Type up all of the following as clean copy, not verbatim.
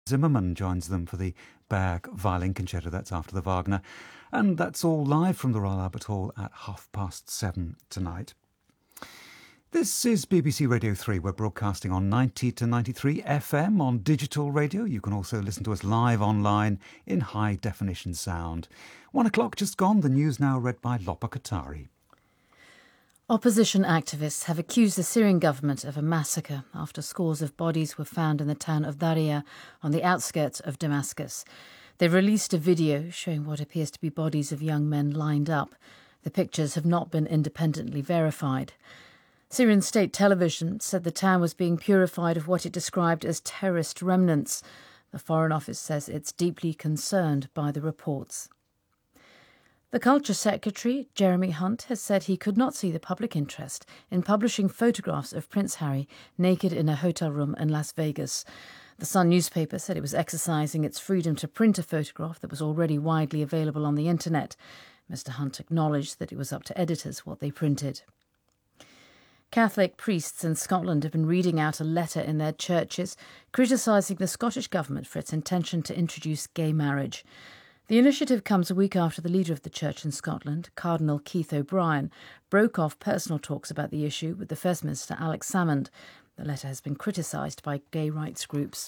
Zimmermann joins them for the Berg Violin Concerto. That's after the Wagner. And that's all live from the Royal Albert Hall at 7:30 tonight. This is BBC Radio 3. We're broadcasting on 90 to 93 FM on digital radio. You can also listen to us live online in high definition sound. 1 o'clock just gone. The news now read by Lopa Katari. Opposition activists have accused the Syrian government of a massacre after scores of bodies were found in the town of Daria on the outskirts of Damascus. They've released a video showing what appears to be bodies of young men lined up. The pictures have not been independently verified. Syrian state television said the town was being purified of what it described as terrorist remnants. The Foreign Office says it's deeply concerned by the reports. The Culture Secretary, Jeremy Hunt, has said he could not see the public interest in publishing photographs of Prince Harry naked in a hotel room in Las Vegas. The Sun newspaper said it was exercising its freedom to print a photograph that was already widely available on the internet. Mr. Hunt acknowledged that it was up to editors what they printed. Catholic priests in Scotland have been reading out a letter in their churches criticising the Scottish government for its intention to introduce gay marriage. The initiative comes a week after the leader of the church in Scotland, Cardinal Keith O'Brien, broke off personal talks about the issue with the First Minister Alex Salmond. The letter has been criticised by gay rights groups.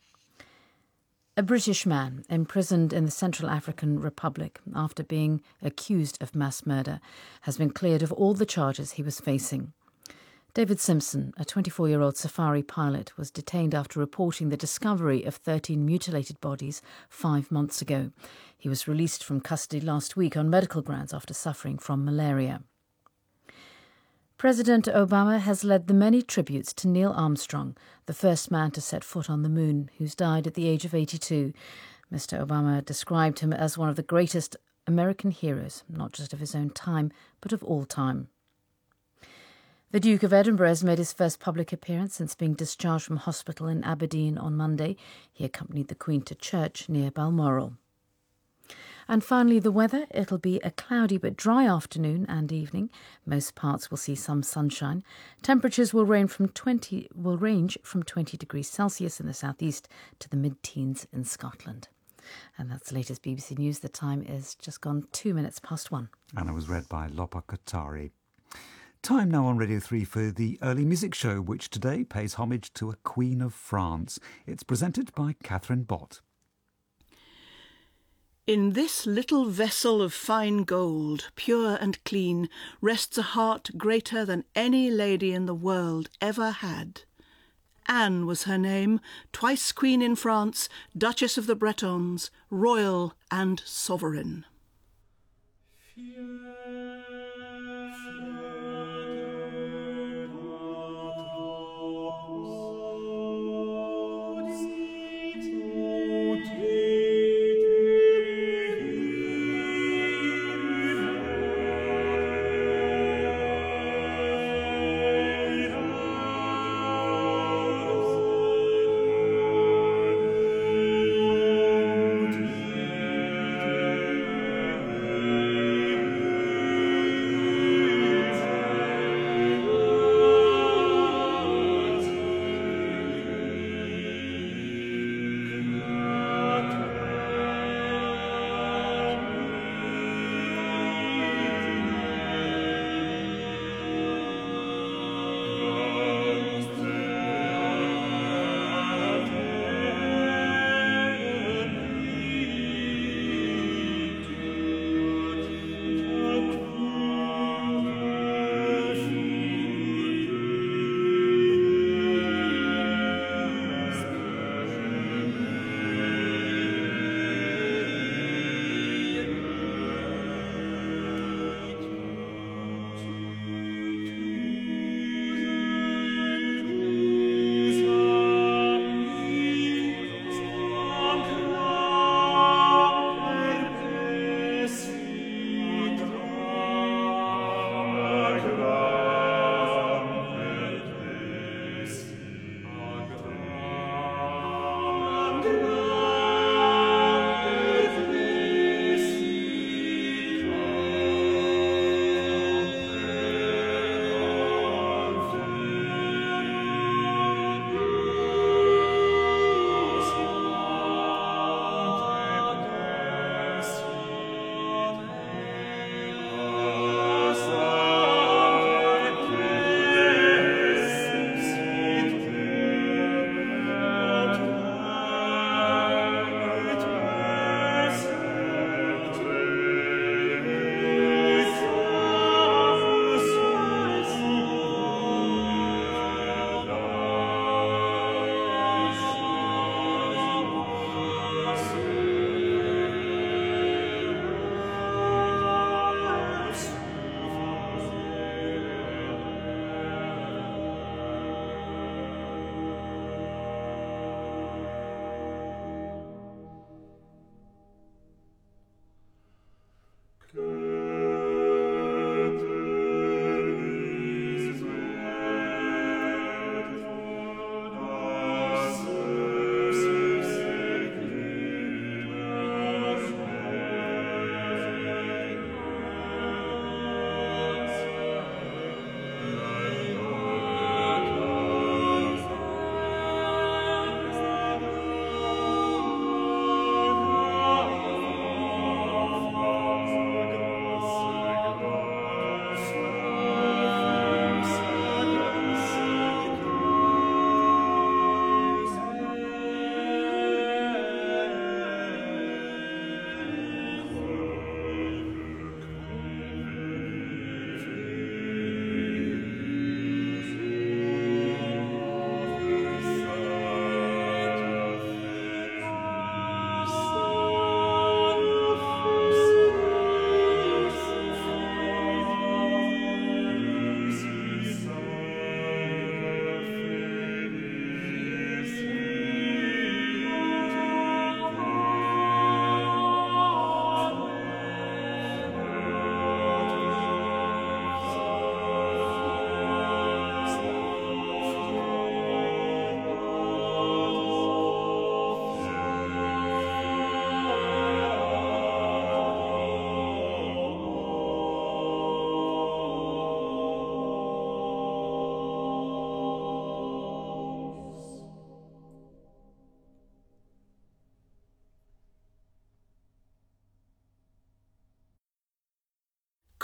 A British man imprisoned in the Central African Republic after being accused of mass murder has been cleared of all the charges he was facing. David Simpson, a 24-year-old safari pilot, was detained after reporting the discovery of 13 mutilated bodies 5 months ago. He was released from custody last week on medical grounds after suffering from malaria. President Obama has led the many tributes to Neil Armstrong, the first man to set foot on the moon, who's died at the age of 82. Mr. Obama described him as one of the greatest American heroes, not just of his own time, but of all time. The Duke of Edinburgh has made his first public appearance since being discharged from hospital in Aberdeen on Monday. He accompanied the Queen to church near Balmoral. And finally, the weather. It'll be a cloudy but dry afternoon and evening. Most parts will see some sunshine. Temperatures will range from 20 degrees Celsius in the southeast to the mid-teens in Scotland. And that's the latest BBC News. The time is just gone 2 minutes past 1. And it was read by Lopa Katari. Time now on Radio 3 for the Early Music Show, which today pays homage to a Queen of France. It's presented by Catherine Bott. In this little vessel of fine gold, pure and clean, rests a heart greater than any lady in the world ever had. Anne was her name, twice Queen in France, Duchess of the Bretons, royal and sovereign.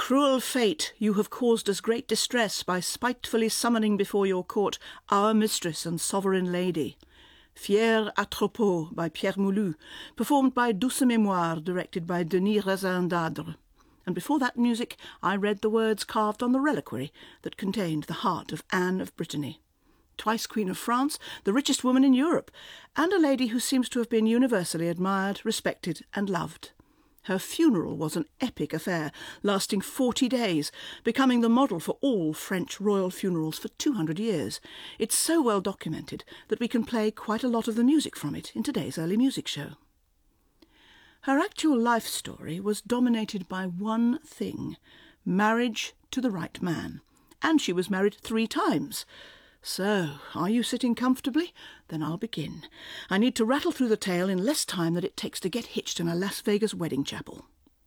cruel fate, you have caused us great distress by spitefully summoning before your court our mistress and sovereign lady. Fier à Troupeau by Pierre Moulu, performed by Douce Mémoire, directed by Denis Razin d'Adre. And before that music I read the words carved on the reliquary that contained the heart of Anne of Brittany. Twice Queen of France, the richest woman in Europe, and a lady who seems to have been universally admired, respected and loved. Her funeral was an epic affair, lasting 40 days, becoming the model for all French royal funerals for 200 years. It's so well documented that we can play quite a lot of the music from it in today's early music show. Her actual life story was dominated by one thing: marriage to the right man. And she was married 3 times. So, are you sitting comfortably? Then I'll begin. I need to rattle through the tale in less time than it takes to get hitched in a Las Vegas wedding chapel.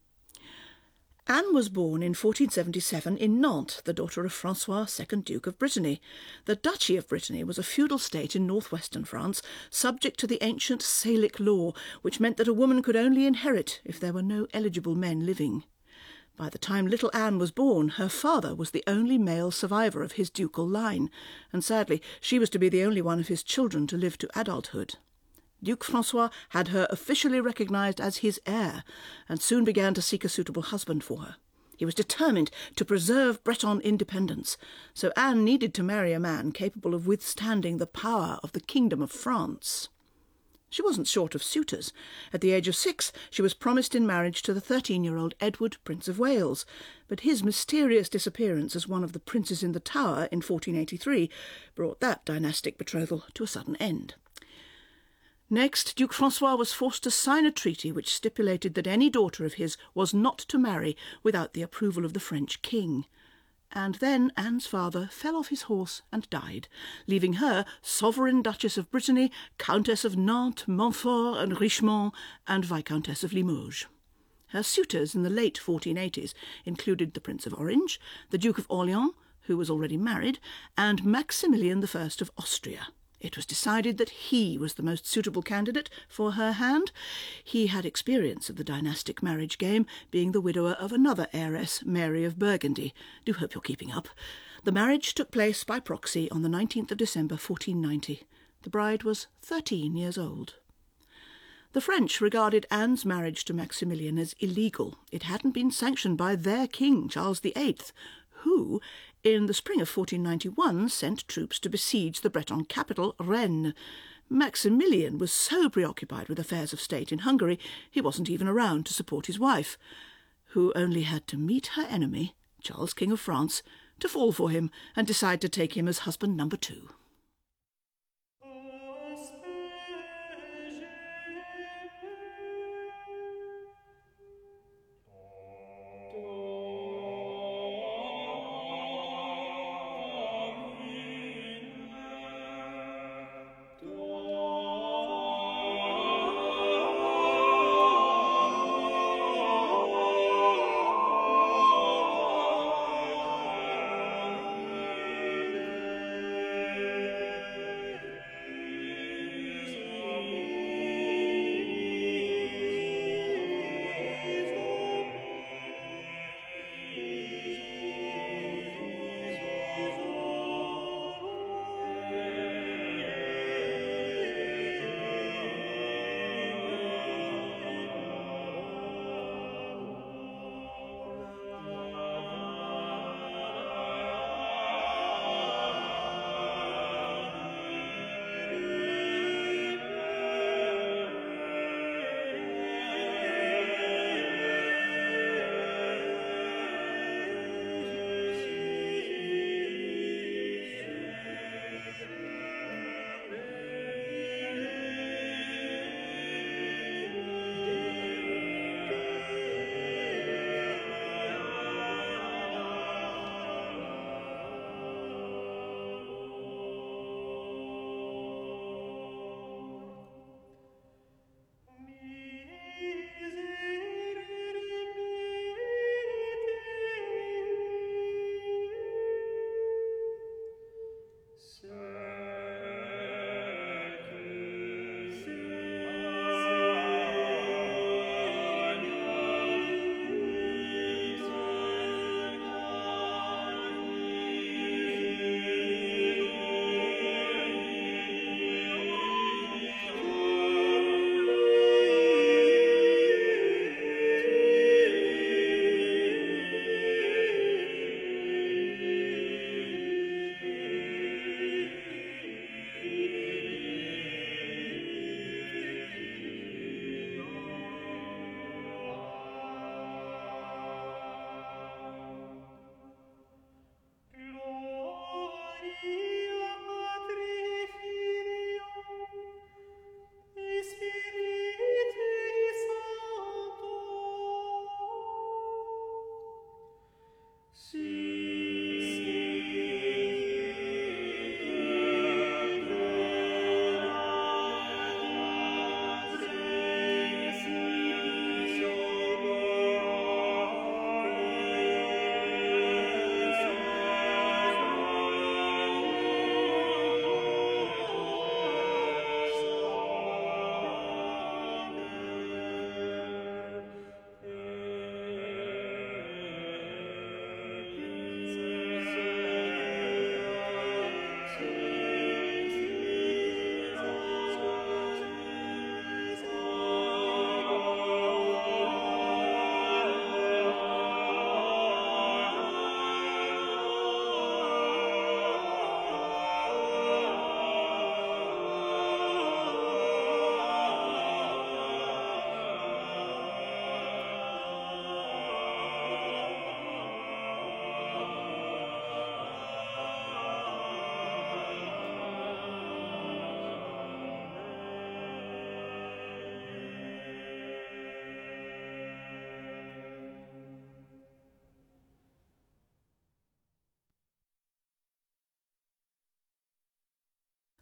Anne was born in 1477 in Nantes, the daughter of Francois, 2nd Duke of Brittany. The Duchy of Brittany was a feudal state in northwestern France, subject to the ancient Salic law, which meant that a woman could only inherit if there were no eligible men living. By the time little Anne was born, her father was the only male survivor of his ducal line, and sadly she was to be the only one of his children to live to adulthood. Duke Francois had her officially recognised as his heir, and soon began to seek a suitable husband for her. He was determined to preserve Breton independence, so Anne needed to marry a man capable of withstanding the power of the Kingdom of France. She wasn't short of suitors. At the age of 6, she was promised in marriage to the 13-year-old Edward, Prince of Wales, but his mysterious disappearance as one of the princes in the Tower in 1483 brought that dynastic betrothal to a sudden end. Next, Duke Francois was forced to sign a treaty which stipulated that any daughter of his was not to marry without the approval of the French king. And then Anne's father fell off his horse and died, leaving her sovereign Duchess of Brittany, Countess of Nantes, Montfort and Richemont, and Viscountess of Limoges. Her suitors in the late 1480s included the Prince of Orange, the Duke of Orléans, who was already married, and Maximilian I of Austria. It was decided that he was the most suitable candidate for her hand. He had experience of the dynastic marriage game, being the widower of another heiress, Mary of Burgundy. Do hope you're keeping up. The marriage took place by proxy on the 19th of December 1490. The bride was 13 years old. The French regarded Anne's marriage to Maximilian as illegal. It hadn't been sanctioned by their king, Charles VIII, who, in the spring of 1491, sent troops to besiege the Breton capital, Rennes. Maximilian was so preoccupied with affairs of state in Hungary, he wasn't even around to support his wife, who only had to meet her enemy, Charles, King of France, to fall for him and decide to take him as husband number 2.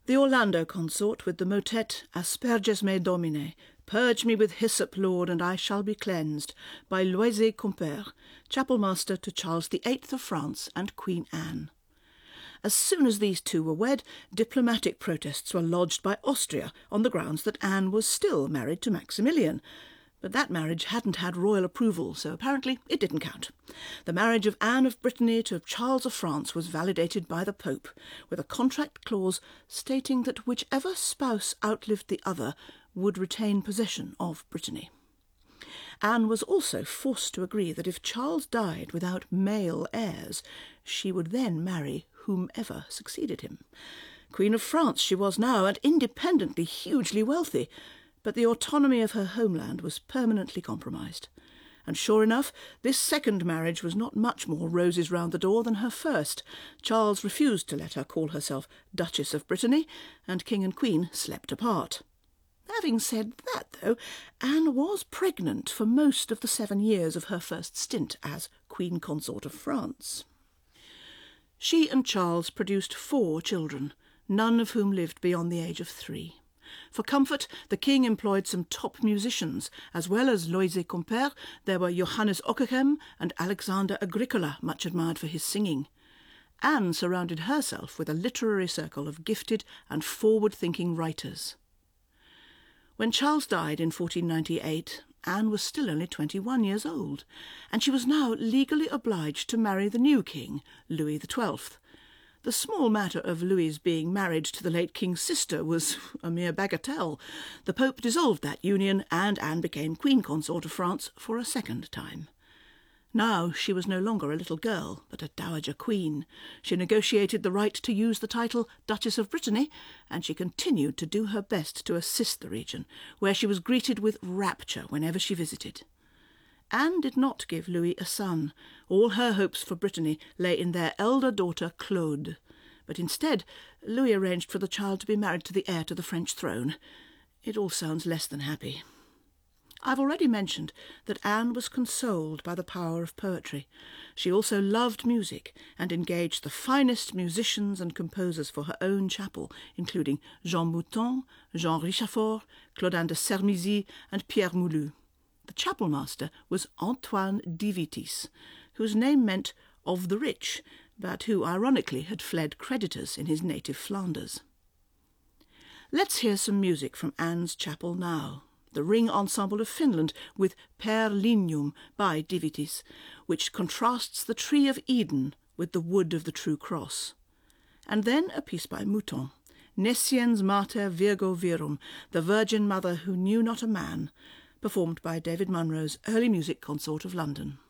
The Orlando consort with the motet Asperges me Domine, Purge me with hyssop, Lord, and I shall be cleansed, by Loisy Compere, chapel master to Charles VIII of France and Queen Anne. As soon as these two were wed, diplomatic protests were lodged by Austria on the grounds that Anne was still married to Maximilian. But that marriage hadn't had royal approval, so apparently it didn't count. The marriage of Anne of Brittany to Charles of France was validated by the Pope, with a contract clause stating that whichever spouse outlived the other would retain possession of Brittany. Anne was also forced to agree that if Charles died without male heirs, she would then marry whomever succeeded him. Queen of France she was now, and independently hugely wealthy, but the autonomy of her homeland was permanently compromised. And sure enough, this second marriage was not much more roses round the door than her first. Charles refused to let her call herself Duchess of Brittany, and King and Queen slept apart. Having said that, though, Anne was pregnant for most of the 7 years of her first stint as Queen Consort of France. She and Charles produced 4 children, none of whom lived beyond the age of 3. For comfort, the king employed some top musicians. As well as Loisy Compere, there were Johannes Ockeghem and Alexander Agricola, much admired for his singing. Anne surrounded herself with a literary circle of gifted and forward-thinking writers. When Charles died in 1498, Anne was still only 21 years old, and she was now legally obliged to marry the new king, Louis XII. The small matter of Louis's being married to the late king's sister was a mere bagatelle. The Pope dissolved that union, and Anne became Queen Consort of France for a second time. Now she was no longer a little girl, but a dowager queen. She negotiated the right to use the title Duchess of Brittany, and she continued to do her best to assist the region, where she was greeted with rapture whenever she visited. Anne did not give Louis a son. All her hopes for Brittany lay in their elder daughter Claude. But instead, Louis arranged for the child to be married to the heir to the French throne. It all sounds less than happy. I've already mentioned that Anne was consoled by the power of poetry. She also loved music and engaged the finest musicians and composers for her own chapel, including Jean Mouton, Jean Richefort, Claudin de Sermizy and Pierre Moulou. The chapel master was Antoine Divitis, whose name meant of the rich, but who ironically had fled creditors in his native Flanders. Let's hear some music from Anne's chapel now. The Ring Ensemble of Finland with Per Lignum by Divitis, which contrasts the tree of Eden with the wood of the true cross. And then a piece by Mouton, Nesciens Mater Virgo Virum, the Virgin Mother who knew not a man, performed by David Munro's Early Music Consort of London.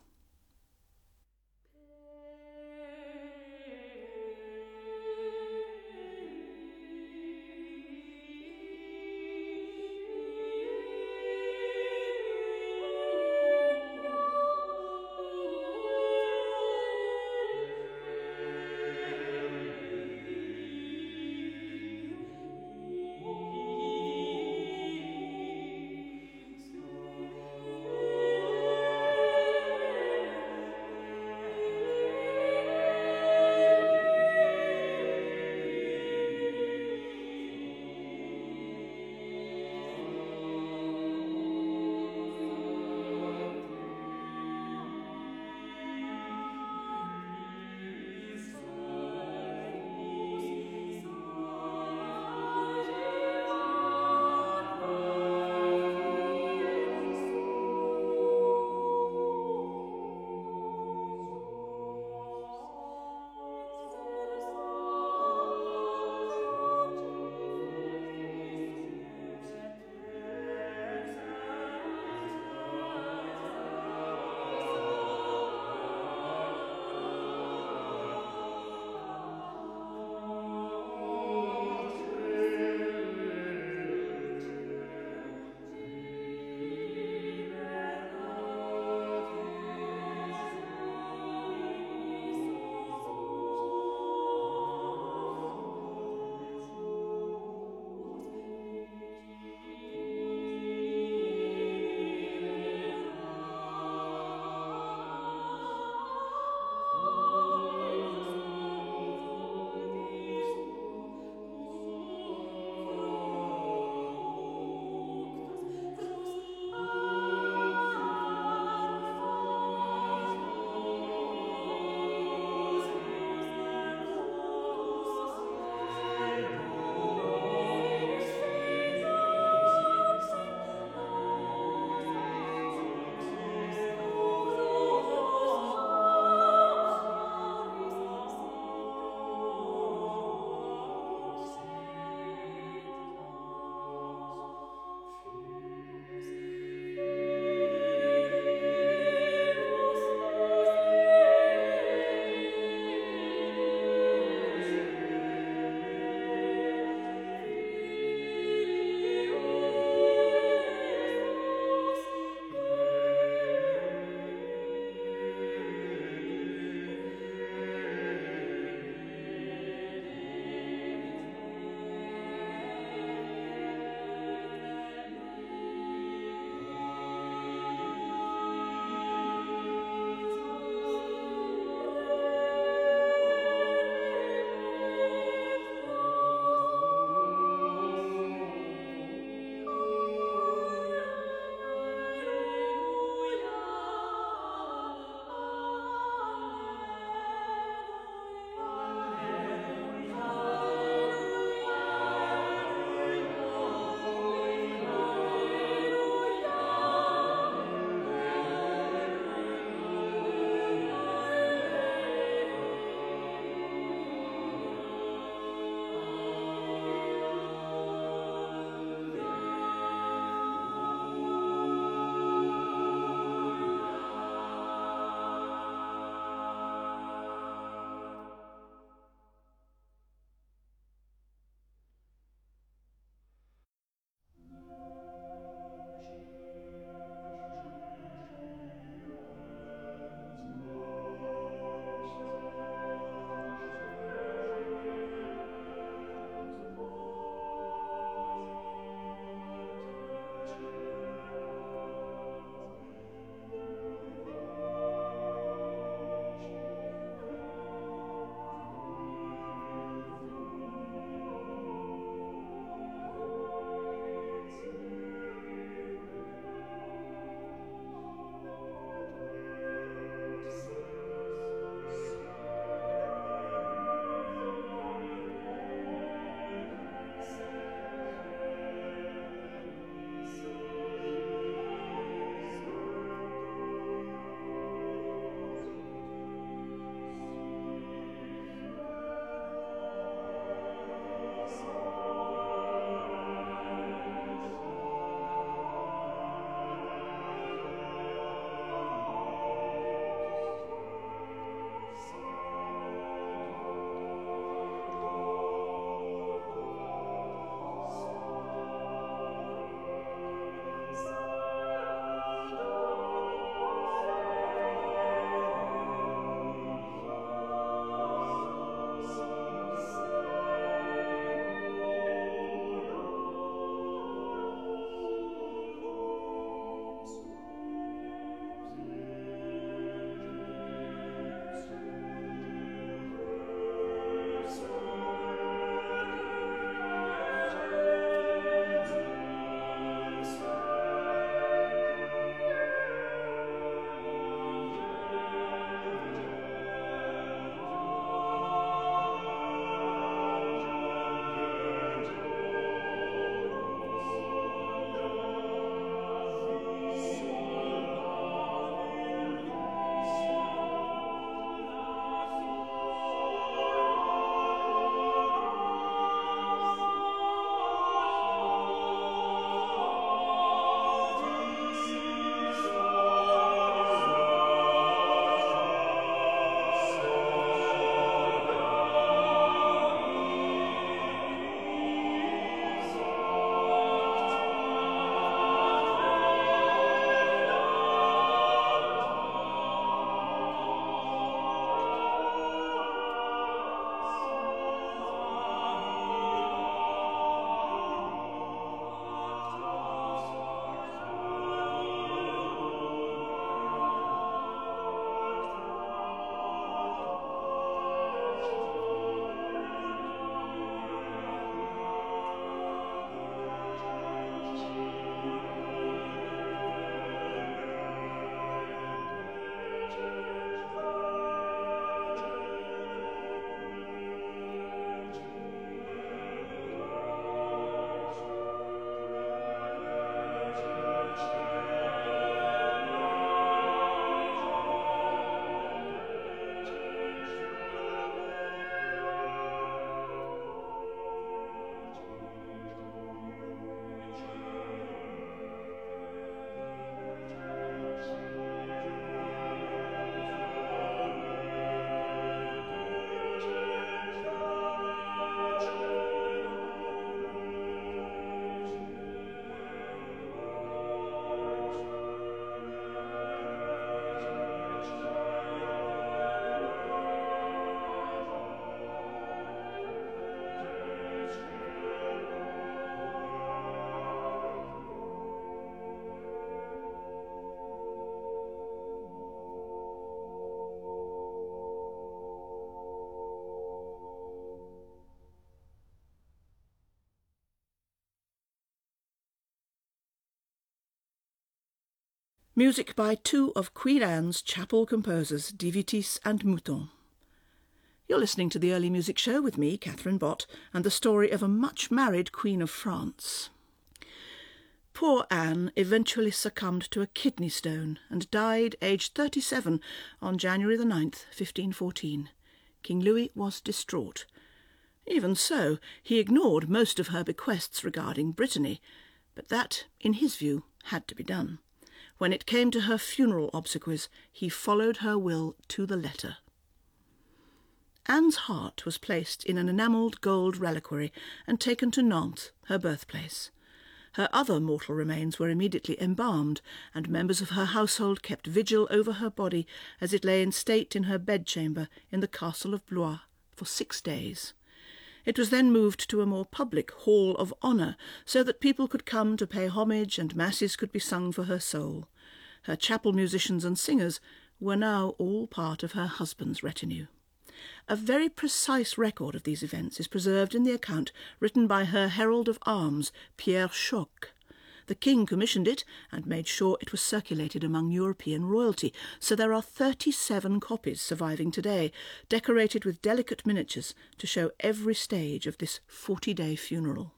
Music by two of Queen Anne's chapel composers, Divitis and Mouton. You're listening to the Early Music Show with me, Catherine Bott, and the story of a much-married Queen of France. Poor Anne eventually succumbed to a kidney stone and died aged 37 on January the 9th, 1514. King Louis was distraught. Even so, he ignored most of her bequests regarding Brittany, but that, in his view, had to be done. When it came to her funeral obsequies, he followed her will to the letter. Anne's heart was placed in an enamelled gold reliquary and taken to Nantes, her birthplace. Her other mortal remains were immediately embalmed, and members of her household kept vigil over her body as it lay in state in her bedchamber in the castle of Blois for 6 days. It was then moved to a more public hall of honour, so that people could come to pay homage and masses could be sung for her soul. Her chapel musicians and singers were now all part of her husband's retinue. A very precise record of these events is preserved in the account written by her herald of arms, Pierre Choc. The king commissioned it and made sure it was circulated among European royalty, so there are 37 copies surviving today, decorated with delicate miniatures to show every stage of this 40-day funeral.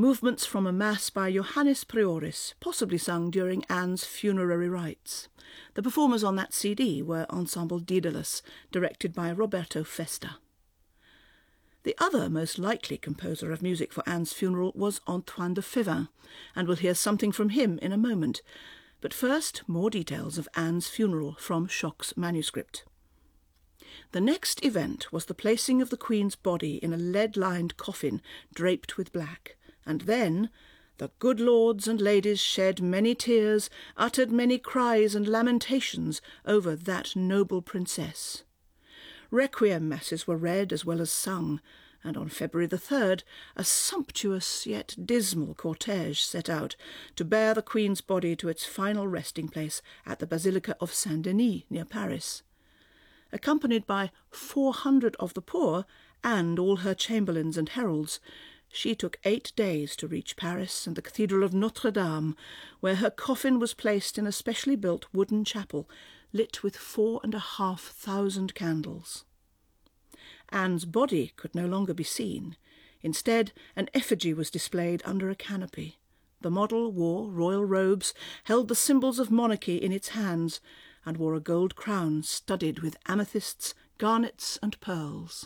movements from a mass by Johannes Prioris, possibly sung during Anne's funerary rites. The performers on that CD were Ensemble Daedalus, directed by Roberto Festa. The other most likely composer of music for Anne's funeral was Antoine de Fevin, and we'll hear something from him in a moment. But first, more details of Anne's funeral from Schock's manuscript. The next event was the placing of the Queen's body in a lead-lined coffin draped with black, and then the good lords and ladies shed many tears, uttered many cries and lamentations over that noble princess. Requiem masses were read as well as sung, and on February the 3rd, a sumptuous yet dismal cortège set out to bear the Queen's body to its final resting place at the Basilica of Saint-Denis near Paris. Accompanied by 400 of the poor and all her chamberlains and heralds, she took 8 days to reach Paris and the Cathedral of Notre-Dame, where her coffin was placed in a specially built wooden chapel lit with 4,500 candles. Anne's body could no longer be seen. Instead, an effigy was displayed under a canopy. The model wore royal robes, held the symbols of monarchy in its hands, and wore a gold crown studded with amethysts, garnets, and pearls.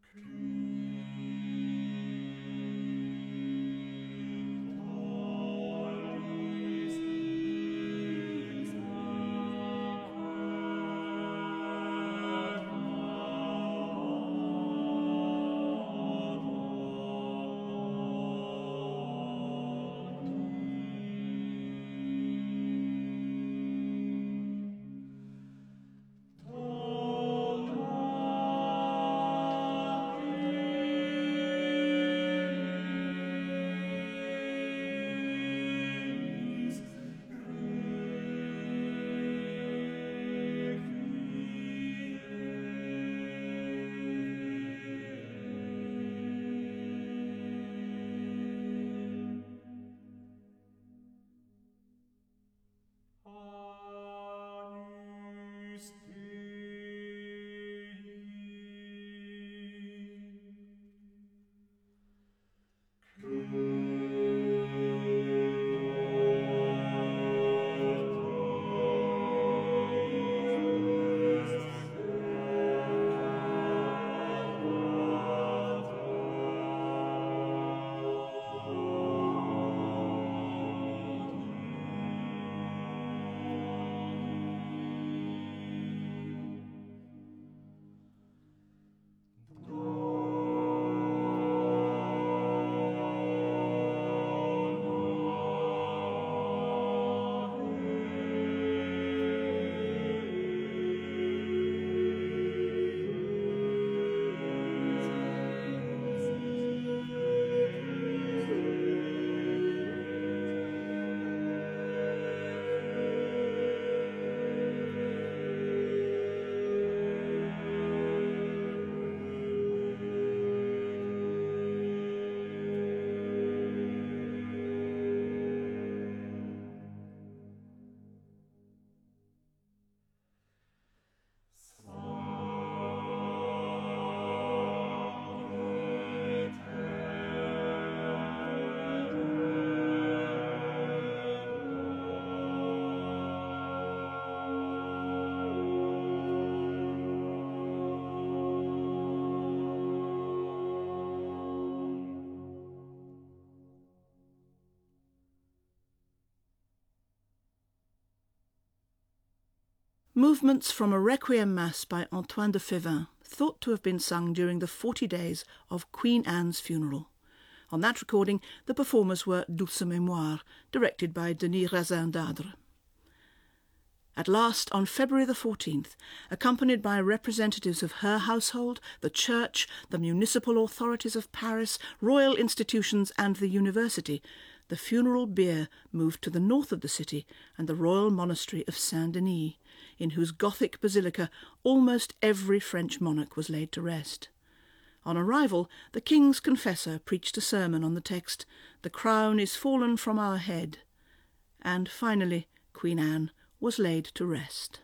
Movements from a Requiem Mass by Antoine de Fevin, thought to have been sung during the 40 days of Queen Anne's funeral. On that recording, the performers were Douce Mémoire, directed by Denis Razin d'Adre. At last, on February the 14th, accompanied by representatives of her household, the church, the municipal authorities of Paris, royal institutions and the university, the funeral bier moved to the north of the city and the royal monastery of Saint-Denis, in whose Gothic basilica almost every French monarch was laid to rest. On arrival, the king's confessor preached a sermon on the text, "The crown is fallen from our head," and finally Queen Anne was laid to rest.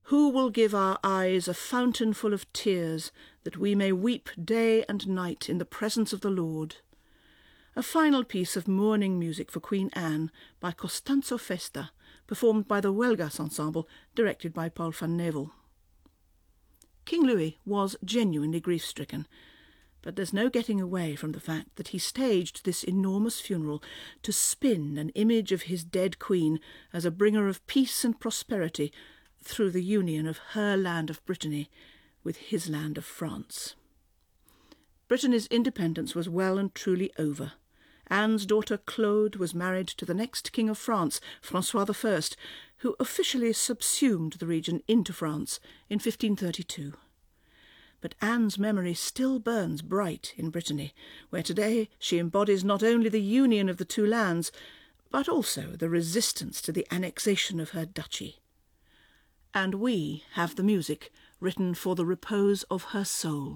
Who will give our eyes a fountain full of tears, that we may weep day and night in the presence of the Lord? A final piece of mourning music for Queen Anne by Costanzo Festa, performed by the Huelgas Ensemble, directed by Paul van Nevel. King Louis was genuinely grief-stricken, but there's no getting away from the fact that he staged this enormous funeral to spin an image of his dead queen as a bringer of peace and prosperity through the union of her land of Brittany with his land of France. Brittany's independence was well and truly over. Anne's daughter Claude was married to the next King of France, François I, who officially subsumed the region into France in 1532. But Anne's memory still burns bright in Brittany, where today she embodies not only the union of the two lands, but also the resistance to the annexation of her duchy. And we have the music written for the repose of her soul.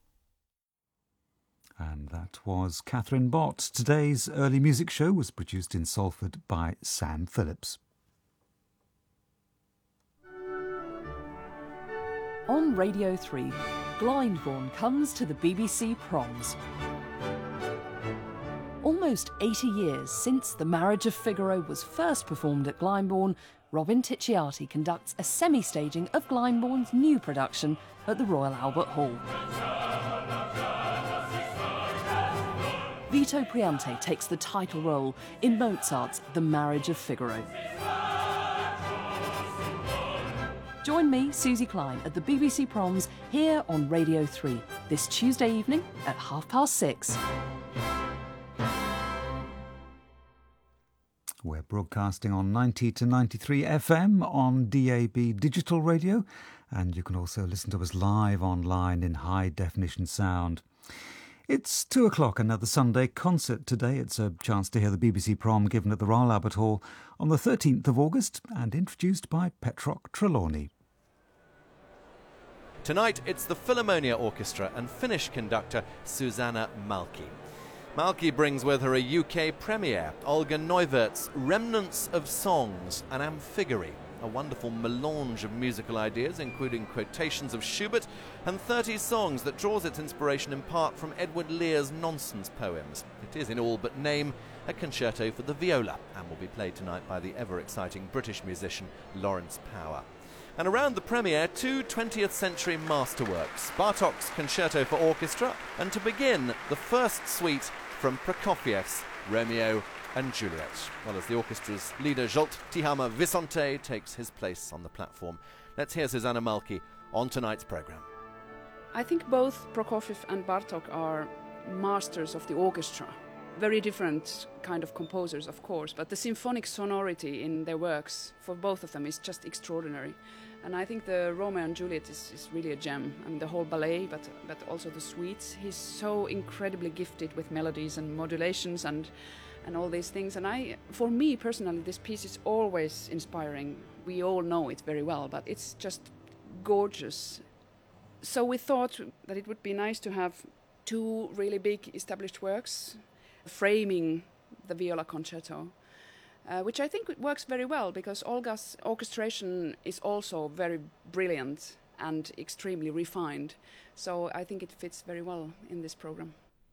And that was Catherine Bott. Today's early music show was produced in Salford by Sam Phillips. On Radio 3, Glyndebourne comes to the BBC Proms. Almost 80 years since The Marriage of Figaro was first performed at Glyndebourne, Robin Ticciati conducts a semi-staging of Glyndebourne's new production at the Royal Albert Hall. Vito Priante takes the title role in Mozart's The Marriage of Figaro. Join me, Susie Klein, at the BBC Proms here on Radio 3 this Tuesday evening at 6:30. We're broadcasting on 90 to 93 FM on DAB digital radio, and you can also listen to us live online in high definition sound. It's 2 o'clock, another Sunday concert today. It's a chance to hear the BBC Prom given at the Royal Albert Hall on the 13th of August and introduced by Petrock Trelawney. Tonight it's the Philharmonia Orchestra and Finnish conductor Susanna Malki. Malki brings with her a UK premiere, Olga Neuwirth's Remnants of Songs, an Amphigary, a wonderful melange of musical ideas, including quotations of Schubert and 30 songs that draws its inspiration in part from Edward Lear's nonsense poems. It is, in all but name, a concerto for the viola and will be played tonight by the ever-exciting British musician Lawrence Power. And around the premiere, two 20th century masterworks, Bartók's Concerto for Orchestra, and to begin, the first suite from Prokofiev's Romeo and Juliet, well as the orchestra's leader Zsolt Tihamér Visonti takes his place on the platform. Let's hear Susanna Malki on tonight's programme. I think both Prokofiev and Bartók are masters of the orchestra. Very different kind of composers, of course, but the symphonic sonority in their works for both of them is just extraordinary. And I think the Romeo and Juliet is really a gem. I mean, the whole ballet, but also the suites. He's so incredibly gifted with melodies and modulations and all these things. And for me personally, this piece is always inspiring. We all know it very well, but it's just gorgeous. So we thought that it would be nice to have two really big established works framing the viola concerto, which I think works very well because Olga's orchestration is also very brilliant and extremely refined. So I think it fits very well in this program.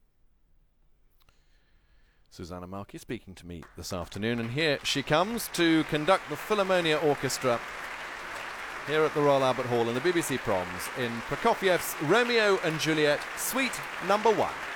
Susanna Malki speaking to me this afternoon, and here she comes to conduct the Philharmonia Orchestra here at the Royal Albert Hall in the BBC Proms in Prokofiev's Romeo and Juliet, Suite Number 1.